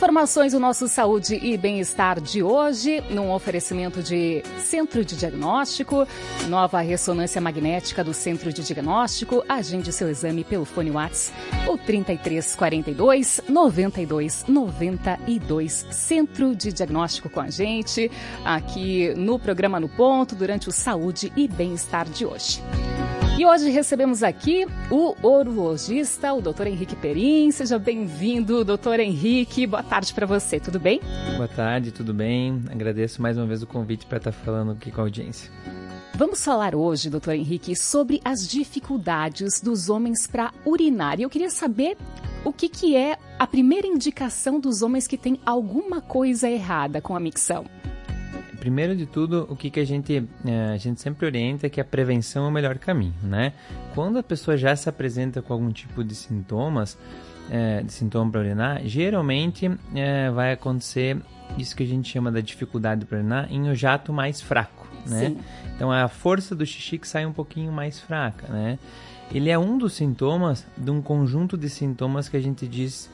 Informações do nosso Saúde e Bem-Estar de hoje, num oferecimento de Centro de Diagnóstico, nova ressonância magnética do Centro de Diagnóstico. Agende seu exame pelo fone WhatsApp, o 3342 9292. Centro de Diagnóstico com a gente, aqui no programa No Ponto, durante o Saúde e Bem-Estar de hoje. E hoje recebemos aqui o urologista, o Dr. Henrique Perim. Seja bem-vindo, Dr. Henrique. Boa tarde para você, tudo bem? Boa tarde, tudo bem? Agradeço mais uma vez o convite para estar falando aqui com a audiência. Vamos falar hoje, Dr. Henrique, sobre as dificuldades dos homens para urinar. E eu queria saber o que é a primeira indicação dos homens que têm alguma coisa errada com a micção. Primeiro de tudo, o que a gente sempre orienta é que a prevenção é o melhor caminho, né? Quando a pessoa já se apresenta com algum tipo de sintomas, para urinar, geralmente vai acontecer isso que a gente chama da dificuldade para urinar em um jato mais fraco, né? Sim. Então, é a força do xixi que sai um pouquinho mais fraca, né? Ele é um dos sintomas de um conjunto de sintomas que a gente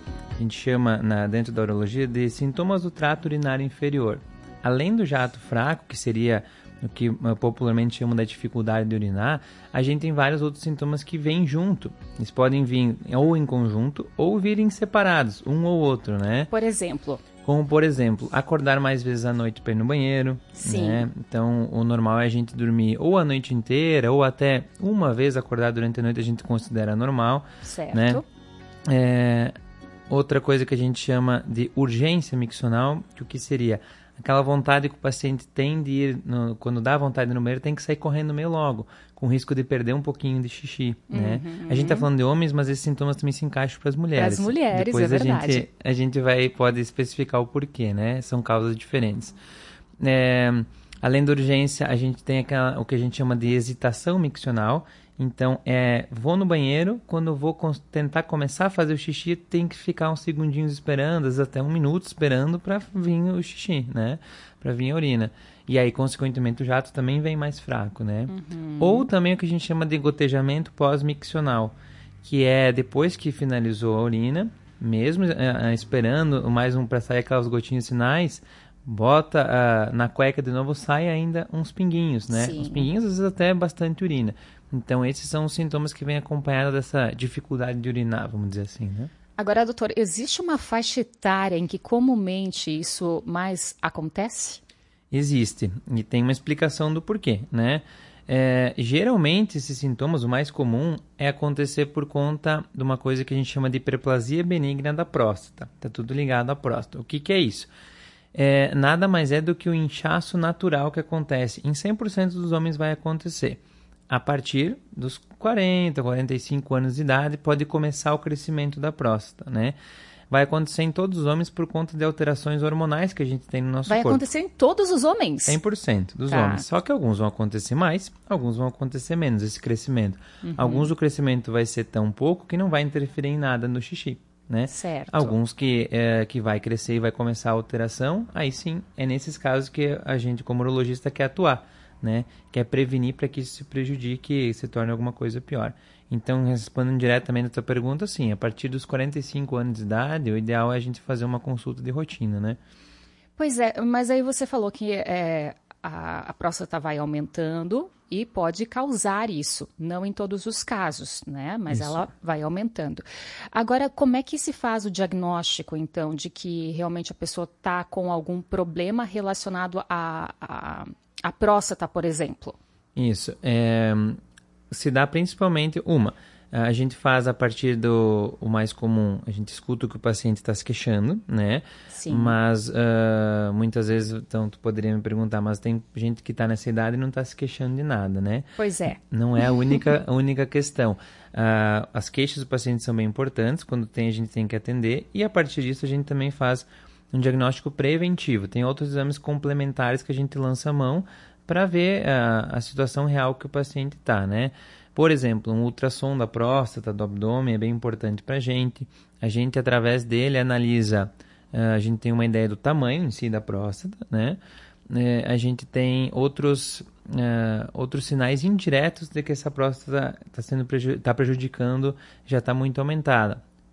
chama dentro da urologia de sintomas do trato urinário inferior. Além do jato fraco, que seria o que popularmente chamam da dificuldade de urinar, a gente tem vários outros sintomas que vêm junto. Eles podem vir ou em conjunto ou virem separados, um ou outro, né? Por exemplo? Como, por exemplo, acordar mais vezes à noite para ir no banheiro. Sim. Né? Então, o normal é a gente dormir ou a noite inteira ou até uma vez acordar durante a noite, a gente considera normal. Certo. Né? Outra coisa que a gente chama de urgência miccional, que o que seria? Aquela vontade que o paciente tem de ir, quando dá vontade no banheiro, tem que sair correndo meio logo, com risco de perder um pouquinho de xixi, né? A gente tá falando de homens, mas esses sintomas também se encaixam para as mulheres. Para as mulheres, depois é verdade. A gente pode especificar o porquê, né? São causas diferentes. Além da urgência, a gente tem o que a gente chama de hesitação miccional. Então, vou no banheiro, quando eu vou tentar começar a fazer o xixi, tem que ficar uns segundinhos esperando, às vezes até um minuto esperando para vir o xixi, né? Para vir a urina. E aí, consequentemente, o jato também vem mais fraco, né? Ou também o que a gente chama de gotejamento pós-miccional, que é depois que finalizou a urina, mesmo esperando mais para sair aquelas gotinhas sinais, bota na cueca de novo, sai ainda uns pinguinhos, né? Sim. Uns pinguinhos, às vezes até bastante urina. Então, esses são os sintomas que vêm acompanhados dessa dificuldade de urinar, vamos dizer assim, né? Agora, doutor, existe uma faixa etária em que comumente isso mais acontece? Existe, e tem uma explicação do porquê, né? Geralmente, esses sintomas, o mais comum é acontecer por conta de uma coisa que a gente chama de hiperplasia benigna da próstata. Tá tudo ligado à próstata. O que é isso? Nada mais é do que o inchaço natural que acontece. Em 100% dos homens vai acontecer. A partir dos 40, 45 anos de idade, pode começar o crescimento da próstata, né? Vai acontecer em todos os homens por conta de alterações hormonais que a gente tem no nosso corpo. Vai acontecer em todos os homens? 100% dos Tá. homens. Só que alguns vão acontecer mais, alguns vão acontecer menos, esse crescimento. Alguns o crescimento vai ser tão pouco que não vai interferir em nada no xixi, né? Certo. Alguns que vai crescer e vai começar a alteração, aí sim, é nesses casos que a gente, como urologista, quer atuar, né? Quer prevenir para que isso se prejudique e se torne alguma coisa pior. Então, respondendo diretamente a tua pergunta, sim, a partir dos 45 anos de idade, o ideal é a gente fazer uma consulta de rotina, né? Pois é, mas aí você falou que a próstata vai aumentando e pode causar isso, não em todos os casos, né? Mas Isso. ela vai aumentando. Agora, como é que se faz o diagnóstico, então, de que realmente a pessoa está com algum problema relacionado à próstata, por exemplo? Isso. Se dá principalmente a gente faz a partir o mais comum, a gente escuta o que o paciente está se queixando, né? Sim. Mas muitas vezes, então, tu poderia me perguntar, mas tem gente que está nessa idade e não está se queixando de nada, né? Pois é. Não é a única questão. As queixas do paciente são bem importantes, quando tem a gente tem que atender, e a partir disso a gente também faz um diagnóstico preventivo. Tem outros exames complementares que a gente lança a mão para ver a situação real que o paciente está, né? Por exemplo, um ultrassom da próstata, do abdômen, é bem importante para a gente. A gente, através dele, analisa, a gente tem uma ideia do tamanho em si da próstata, né? A gente tem outros sinais indiretos de que essa próstata está prejudicando, já está muito aumentada.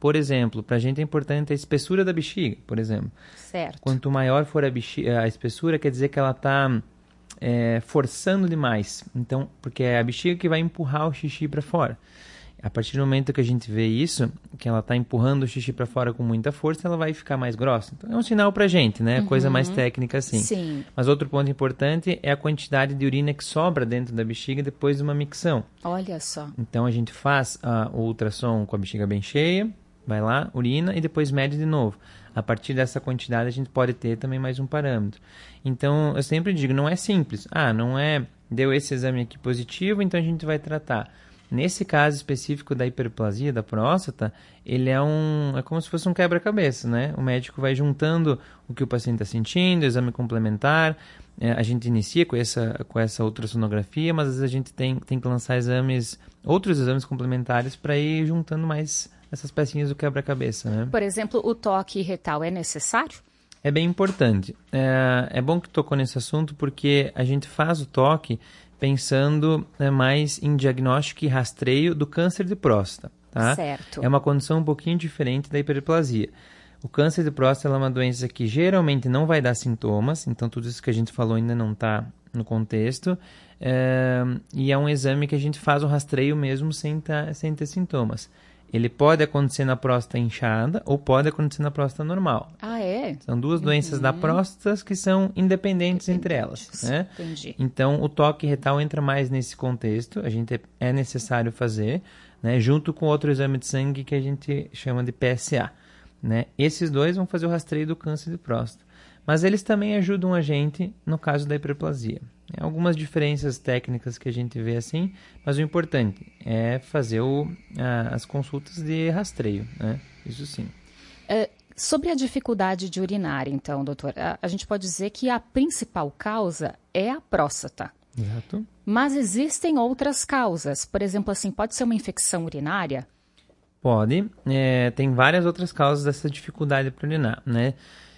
Por exemplo, para a gente é importante a espessura da bexiga, por exemplo. Certo. Quanto maior for a espessura, quer dizer que ela está forçando demais. Então, porque é a bexiga que vai empurrar o xixi para fora. A partir do momento que a gente vê isso, que ela está empurrando o xixi para fora com muita força, ela vai ficar mais grossa. Então, é um sinal para a gente, né? Coisa mais técnica assim. Sim. Mas outro ponto importante é a quantidade de urina que sobra dentro da bexiga depois de uma micção. Olha só. Então, a gente faz o ultrassom com a bexiga bem cheia, vai lá, urina e depois mede de novo. A partir dessa quantidade, a gente pode ter também mais um parâmetro. Então, eu sempre digo, não é simples. Não é, deu esse exame aqui positivo, então a gente vai tratar. Nesse caso específico da hiperplasia da próstata, ele é como se fosse um quebra-cabeça, né? O médico vai juntando o que o paciente está sentindo, exame complementar, a gente inicia com essa ultrassonografia, mas às vezes a gente tem que lançar outros exames complementares para ir juntando mais essas pecinhas do quebra-cabeça, né? Por exemplo, o toque retal é necessário? É bem importante. É bom que tocou nesse assunto porque a gente faz o toque pensando mais em diagnóstico e rastreio do câncer de próstata, tá? Certo. É uma condição um pouquinho diferente da hiperplasia. O câncer de próstata é uma doença que geralmente não vai dar sintomas, então tudo isso que a gente falou ainda não está no contexto, e é um exame que a gente faz o rastreio mesmo sem ter sintomas. Ele pode acontecer na próstata inchada ou pode acontecer na próstata normal. É? São duas doenças da próstata que são independentes entre elas, né? Entendi. Então, o toque retal entra mais nesse contexto. A gente é necessário fazer, né? Junto com outro exame de sangue que a gente chama de PSA, né? Esses dois vão fazer o rastreio do câncer de próstata. Mas eles também ajudam a gente no caso da hiperplasia. Algumas diferenças técnicas que a gente vê assim, mas o importante é fazer as consultas de rastreio, né? Isso sim. Sobre a dificuldade de urinar, então, doutor, a gente pode dizer que a principal causa é a próstata. Exato. Mas existem outras causas. Por exemplo, assim, pode ser uma infecção urinária? Pode. Tem várias outras causas dessa dificuldade para urinar, né?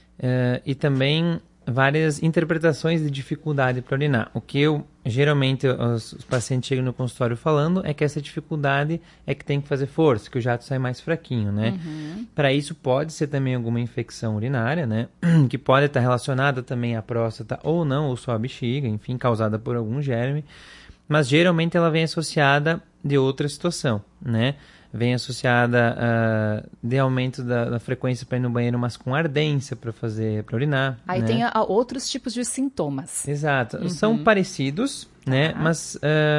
E também várias interpretações de dificuldade para urinar. O que geralmente os pacientes chegam no consultório falando é que essa dificuldade é que tem que fazer força, que o jato sai mais fraquinho, né? Para isso pode ser também alguma infecção urinária, né? Que pode estar relacionada também à próstata ou não, ou só à bexiga, enfim, causada por algum germe. Mas geralmente ela vem associada de outra situação, né? Vem associada de aumento da frequência para ir no banheiro, mas com ardência para urinar. Aí né? tem outros tipos de sintomas. Exato. São parecidos, né? Mas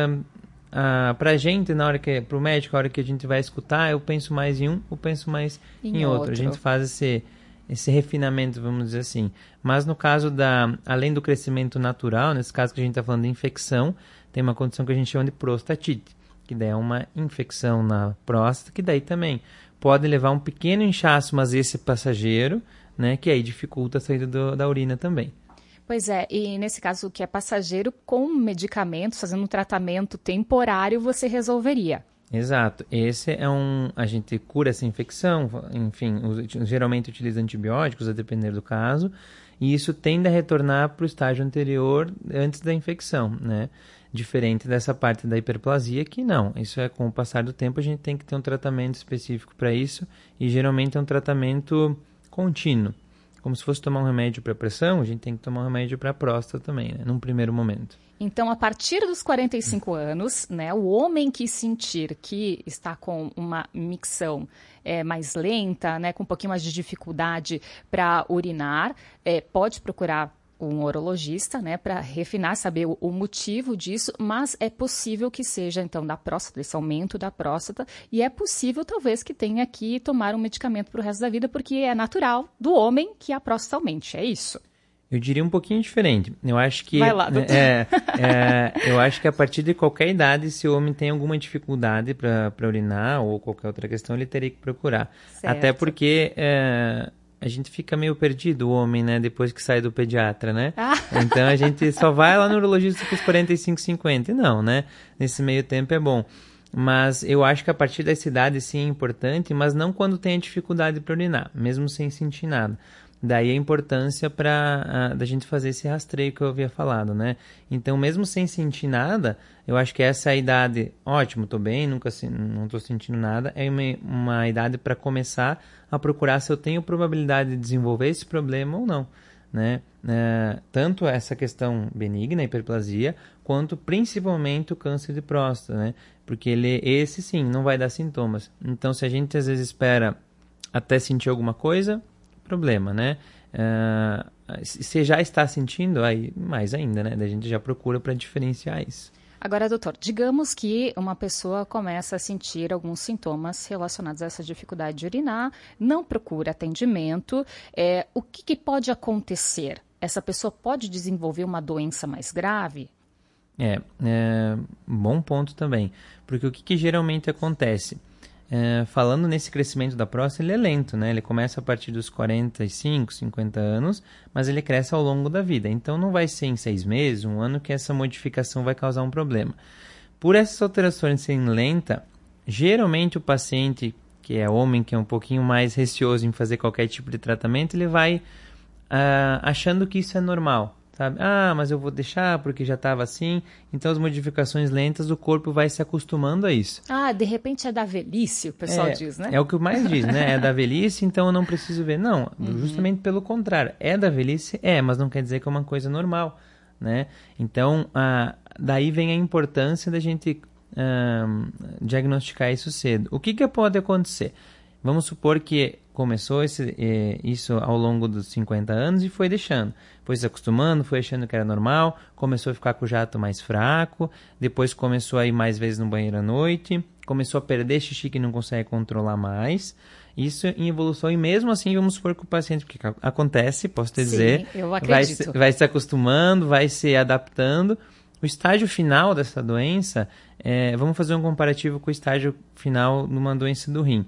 para a gente, para o médico, na hora que a gente vai escutar, eu penso mais em um, eu penso mais em outro. A gente faz esse refinamento, vamos dizer assim. Mas no caso além do crescimento natural, nesse caso que a gente está falando de infecção, tem uma condição que a gente chama de prostatite, que daí é uma infecção na próstata, que daí também pode levar um pequeno inchaço, mas esse é passageiro, né, que aí dificulta a saída da urina também. Pois é, e nesse caso que é passageiro, com medicamentos, fazendo um tratamento temporário, você resolveria. Exato. A gente cura essa infecção, enfim, geralmente utiliza antibióticos, a depender do caso, e isso tende a retornar para o estágio anterior, antes da infecção, né? Diferente dessa parte da hiperplasia, que não. Isso com o passar do tempo a gente tem que ter um tratamento específico para isso, e geralmente é um tratamento contínuo. Como se fosse tomar um remédio para pressão, a gente tem que tomar um remédio para próstata também, né? Num primeiro momento. Então, a partir dos 45 anos, né, o homem que sentir que está com uma micção mais lenta, né, com um pouquinho mais de dificuldade para urinar, pode procurar um urologista, né, para refinar, saber o motivo disso, mas é possível que seja, então, da próstata, esse aumento da próstata, e é possível, talvez, que tenha que tomar um medicamento para o resto da vida, porque é natural do homem que a próstata aumente, é isso? Eu diria um pouquinho diferente. Eu acho que Vai lá, doutor. Eu acho que a partir de qualquer idade, se o homem tem alguma dificuldade para urinar ou qualquer outra questão, ele teria que procurar. Certo. Até porque a gente fica meio perdido, o homem, né? Depois que sai do pediatra, né? Então a gente só vai lá no urologista com os 45, 50. Não, né? Nesse meio tempo é bom. Mas eu acho que a partir dessa idade sim é importante, mas não quando tem a dificuldade para urinar, mesmo sem sentir nada. Daí a importância da gente fazer esse rastreio que eu havia falado, né? Então, mesmo sem sentir nada, eu acho que essa é a idade, ótimo, tô bem, não tô sentindo nada, é uma idade para começar a procurar se eu tenho probabilidade de desenvolver esse problema ou não, né? Tanto essa questão benigna, a hiperplasia, quanto principalmente o câncer de próstata, né? Porque esse sim, não vai dar sintomas. Então, se a gente às vezes espera até sentir alguma coisa, problema, né? Se já está sentindo, aí mais ainda, né? Daí a gente já procura para diferenciar isso. Agora, doutor, digamos que uma pessoa começa a sentir alguns sintomas relacionados a essa dificuldade de urinar, não procura atendimento, o que pode acontecer? Essa pessoa pode desenvolver uma doença mais grave? Bom ponto também, porque o que geralmente acontece? Falando nesse crescimento da próstata, ele é lento, né? Ele começa a partir dos 45, 50 anos, mas ele cresce ao longo da vida. Então, não vai ser em 6 meses, 1 ano, que essa modificação vai causar um problema. Por essas alterações serem lentas, geralmente o paciente, que é homem, que é um pouquinho mais receoso em fazer qualquer tipo de tratamento, ele vai achando que isso é normal. Sabe? Mas eu vou deixar porque já estava assim. Então, as modificações lentas, o corpo vai se acostumando a isso. De repente é da velhice, o pessoal diz, né? É o que mais diz, né? É da velhice, então eu não preciso ver. Não, justamente pelo contrário. É da velhice? Mas não quer dizer que é uma coisa normal, né? Então, daí vem a importância da gente diagnosticar isso cedo. O que pode acontecer? Vamos supor que começou isso ao longo dos 50 anos e foi deixando. Foi se acostumando, foi achando que era normal, começou a ficar com o jato mais fraco, depois começou a ir mais vezes no banheiro à noite, começou a perder xixi que não consegue controlar mais. Isso em evolução, e mesmo assim vamos supor que o paciente, porque acontece, posso te dizer, eu acredito. vai se acostumando, vai se adaptando. O estágio final dessa doença, vamos fazer um comparativo com o estágio final numa doença do rim.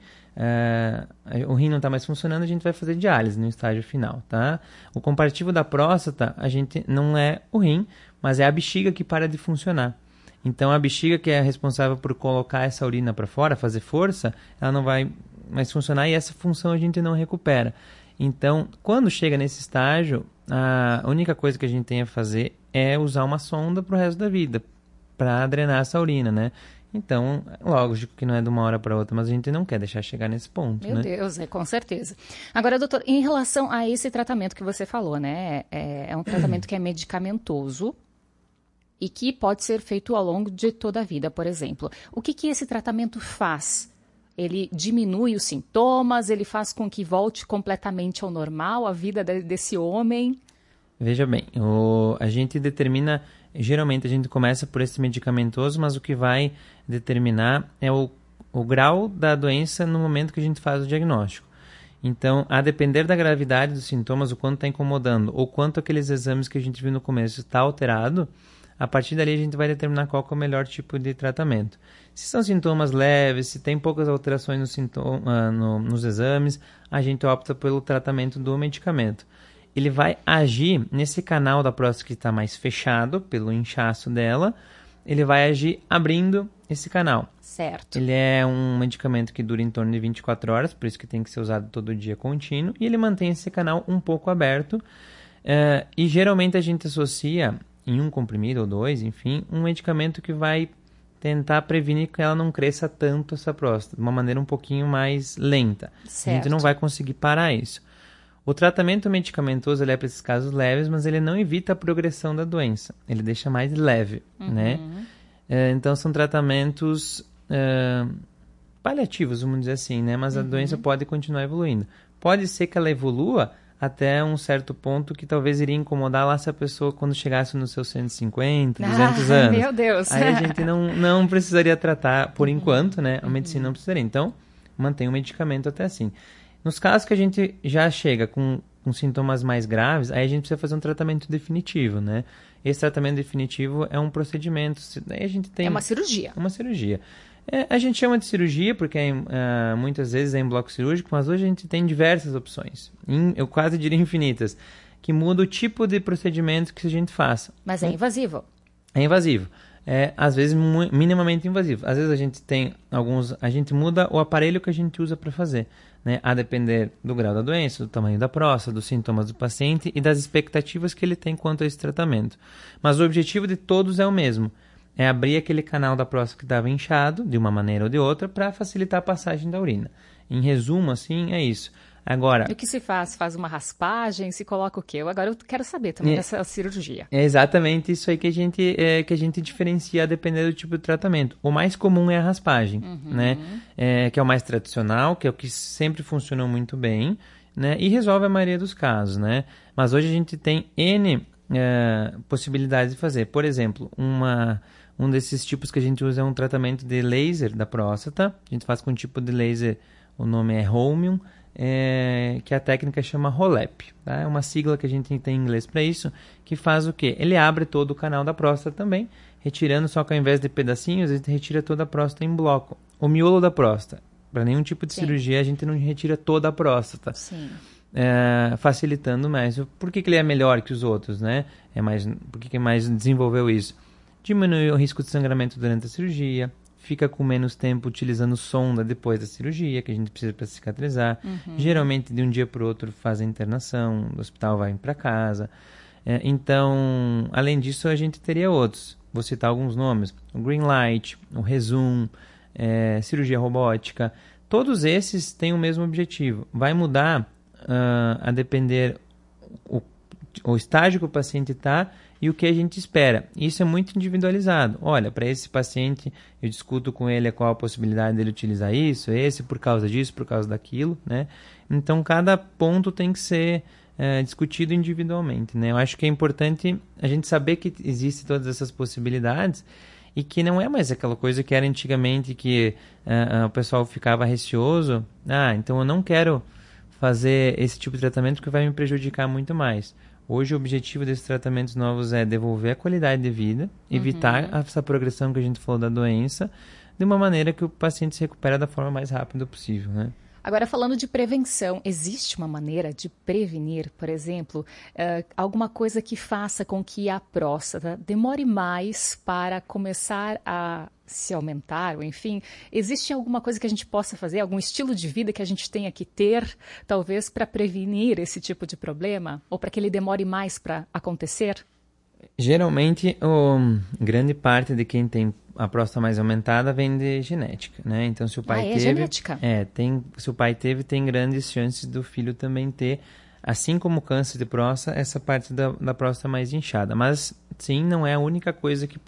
O rim não está mais funcionando, a gente vai fazer diálise no estágio final, tá? O comparativo da próstata, a gente não é o rim, mas é a bexiga que para de funcionar. Então, a bexiga, que é responsável por colocar essa urina para fora, fazer força, ela não vai mais funcionar e essa função a gente não recupera. Então, quando chega nesse estágio, a única coisa que a gente tem a fazer é usar uma sonda para o resto da vida, para drenar essa urina, né? Então, lógico que não é de uma hora para outra, mas a gente não quer deixar chegar nesse ponto, Meu Deus, com certeza. Agora, doutor, em relação a esse tratamento que você falou, né? É um tratamento que é medicamentoso e que pode ser feito ao longo de toda a vida, por exemplo. O que esse tratamento faz? Ele diminui os sintomas? Ele faz com que volte completamente ao normal a vida desse homem? Veja bem, a gente determina, geralmente a gente começa por esse medicamentoso, mas o que vai determinar é o grau da doença no momento que a gente faz o diagnóstico. Então, a depender da gravidade dos sintomas, o quanto está incomodando, ou quanto aqueles exames que a gente viu no começo está alterado, a partir dali a gente vai determinar qual que é o melhor tipo de tratamento. Se são sintomas leves, se tem poucas alterações nos exames, a gente opta pelo tratamento do medicamento. Ele vai agir nesse canal da próstata que está mais fechado, pelo inchaço dela, ele vai agir abrindo esse canal. Certo. Ele é um medicamento que dura em torno de 24 horas, por isso que tem que ser usado todo dia contínuo, e ele mantém esse canal um pouco aberto, e geralmente a gente associa, em um comprimido ou 2, enfim, um medicamento que vai tentar prevenir que ela não cresça tanto essa próstata, de uma maneira um pouquinho mais lenta. Certo. A gente não vai conseguir parar isso. O tratamento medicamentoso ele é para esses casos leves, mas ele não evita a progressão da doença. Ele deixa mais leve, né? Então, são tratamentos paliativos, vamos dizer assim, né? Mas a doença pode continuar evoluindo. Pode ser que ela evolua até um certo ponto que talvez iria incomodar lá se a pessoa, quando chegasse nos seus 150, 200 anos. Meu Deus! Aí a gente não precisaria tratar por enquanto, né? A medicina não precisaria. Então, mantém o medicamento até assim. Nos casos que a gente já chega com sintomas mais graves, aí a gente precisa fazer um tratamento definitivo, né? Esse tratamento definitivo é um procedimento. Aí a gente tem uma cirurgia. Uma cirurgia. A gente chama de cirurgia porque muitas vezes é em bloco cirúrgico, mas hoje a gente tem diversas opções, eu quase diria infinitas, que muda o tipo de procedimento que a gente faça. Mas é invasivo. É invasivo. Às vezes minimamente invasivo. Às vezes a gente muda o aparelho que a gente usa para fazer, né? A depender do grau da doença, do tamanho da próstata, dos sintomas do paciente e das expectativas que ele tem quanto a esse tratamento. Mas o objetivo de todos é o mesmo. É abrir aquele canal da próstata que estava inchado, de uma maneira ou de outra, para facilitar a passagem da urina. Em resumo, assim, é isso. Agora, e o que se faz? Faz uma raspagem? Se coloca o quê? Agora eu quero saber também dessa cirurgia. É exatamente isso aí que a gente diferencia a depender do tipo de tratamento. O mais comum é a raspagem, né? Que é o mais tradicional, que é o que sempre funcionou muito bem, né? E resolve a maioria dos casos, né? Mas hoje a gente tem N possibilidades de fazer. Por exemplo, um desses tipos que a gente usa é um tratamento de laser da próstata. A gente faz com um tipo de laser, o nome é Holmium, que a técnica chama HoLEP. Tá? É uma sigla que a gente tem em inglês para isso, que faz o quê? Ele abre todo o canal da próstata também, retirando, só que ao invés de pedacinhos, a gente retira toda a próstata em bloco. O miolo da próstata. Para nenhum tipo de cirurgia, a gente não retira toda a próstata. Sim. Facilitando mais. Por que ele é melhor que os outros, né? Por que mais desenvolveu isso? Diminui o risco de sangramento durante a cirurgia, fica com menos tempo utilizando sonda depois da cirurgia, que a gente precisa para cicatrizar. Geralmente, de um dia para o outro, faz a internação, do hospital vai para casa. Então, além disso, a gente teria outros. Vou citar alguns nomes. O Greenlight, o Rezum, cirurgia robótica. Todos esses têm o mesmo objetivo. Vai mudar a depender o estágio que o paciente está e o que a gente espera. Isso é muito individualizado. Olha, para esse paciente, eu discuto com ele qual a possibilidade dele utilizar isso, esse por causa disso, por causa daquilo, né? Então, cada ponto tem que ser discutido individualmente, né? Eu acho que é importante a gente saber que existem todas essas possibilidades e que não é mais aquela coisa que era antigamente que o pessoal ficava receoso. Então eu não quero fazer esse tipo de tratamento porque vai me prejudicar muito mais. Hoje o objetivo desses tratamentos novos é devolver a qualidade de vida, evitar essa progressão que a gente falou da doença, de uma maneira que o paciente se recupere da forma mais rápida possível, né? Agora, falando de prevenção, existe uma maneira de prevenir, por exemplo, alguma coisa que faça com que a próstata demore mais para começar a se aumentar, ou enfim, existe alguma coisa que a gente possa fazer, algum estilo de vida que a gente tenha que ter, talvez, para prevenir esse tipo de problema, ou para que ele demore mais para acontecer? Geralmente, grande parte de quem tem a próstata mais aumentada vem de genética, né? Então, se o pai teve, genética? Se o pai teve, tem grandes chances do filho também ter, assim como o câncer de próstata, essa parte da próstata mais inchada. Mas, sim, não é a única coisa que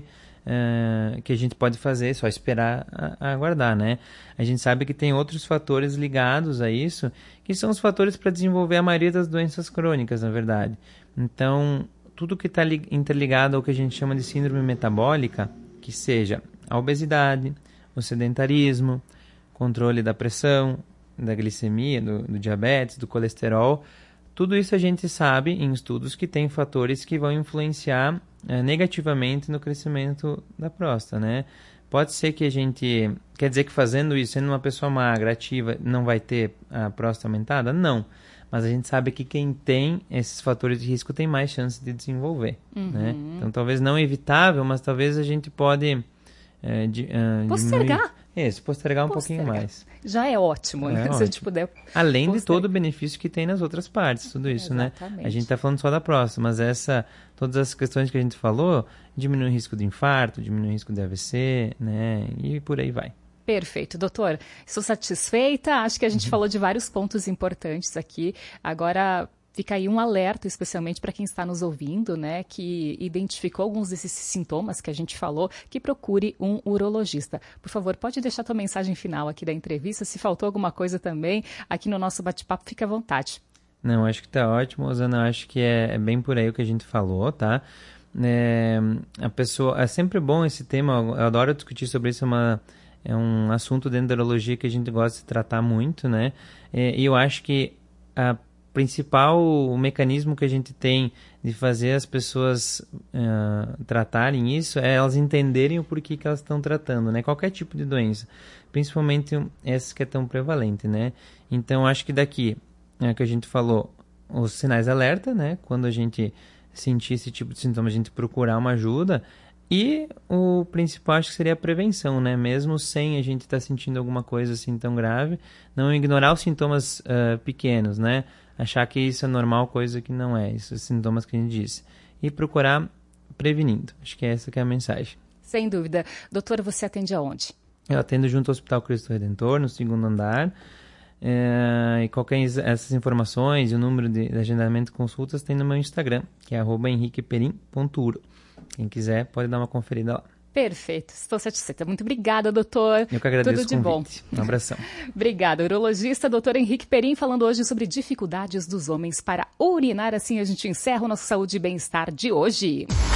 que a gente pode fazer, só esperar aguardar, né? A gente sabe que tem outros fatores ligados a isso, que são os fatores para desenvolver a maioria das doenças crônicas, na verdade. Então, tudo que está interligado ao que a gente chama de síndrome metabólica, que seja a obesidade, o sedentarismo, controle da pressão, da glicemia, do diabetes, do colesterol, tudo isso a gente sabe em estudos que tem fatores que vão influenciar negativamente no crescimento da próstata, né? Pode ser que quer dizer que fazendo isso, sendo uma pessoa magra, ativa, não vai ter a próstata aumentada? Não. Mas a gente sabe que quem tem esses fatores de risco tem mais chance de desenvolver, né? Então, talvez não evitável, mas talvez a gente pode postergar. Isso, postergar um pouquinho mais. Já é ótimo, né? Se a gente puder além de todo o benefício que tem nas outras partes, tudo isso, exatamente, né? A gente está falando só da próstata, mas todas as questões que a gente falou, diminui o risco de infarto, diminui o risco de AVC, né? E por aí vai. Perfeito, doutor. Estou satisfeita. Acho que a gente falou de vários pontos importantes aqui. Agora, fica aí um alerta, especialmente para quem está nos ouvindo, né, que identificou alguns desses sintomas que a gente falou, que procure um urologista. Por favor, pode deixar tua mensagem final aqui da entrevista. Se faltou alguma coisa também, aqui no nosso bate-papo, fica à vontade. Não, acho que está ótimo, Rosana. Acho que é bem por aí o que a gente falou, tá? É sempre bom esse tema, eu adoro discutir sobre isso, é um assunto dentro da urologia que a gente gosta de tratar muito, né? E eu acho que o mecanismo que a gente tem de fazer as pessoas tratarem isso é elas entenderem o porquê que elas estão tratando, né? Qualquer tipo de doença, principalmente essas que é tão prevalente, né? Então, acho que daqui, que a gente falou, os sinais de alerta, né? Quando a gente sentir esse tipo de sintoma, a gente procurar uma ajuda E o principal acho que seria a prevenção, né? Mesmo sem a gente estar sentindo alguma coisa assim tão grave, não ignorar os sintomas pequenos, né? Achar que isso é normal, coisa que não é, esses sintomas que a gente disse. E procurar prevenindo. Acho que essa que é a mensagem. Sem dúvida. Doutora, você atende aonde? Eu atendo junto ao Hospital Cristo Redentor, no 2º andar. E qualquer essas informações e o número de agendamento de consultas tem no meu Instagram, que é @henriqueperim.uro. Quem quiser pode dar uma conferida lá. Perfeito, estou satisfeita. Muito obrigada, doutor. Eu que agradeço Tudo de o convite. bom. Um abração. Obrigada. Urologista, doutor Henrique Perim, falando hoje sobre dificuldades dos homens para urinar. Assim a gente encerra o nosso Saúde e Bem-Estar de hoje.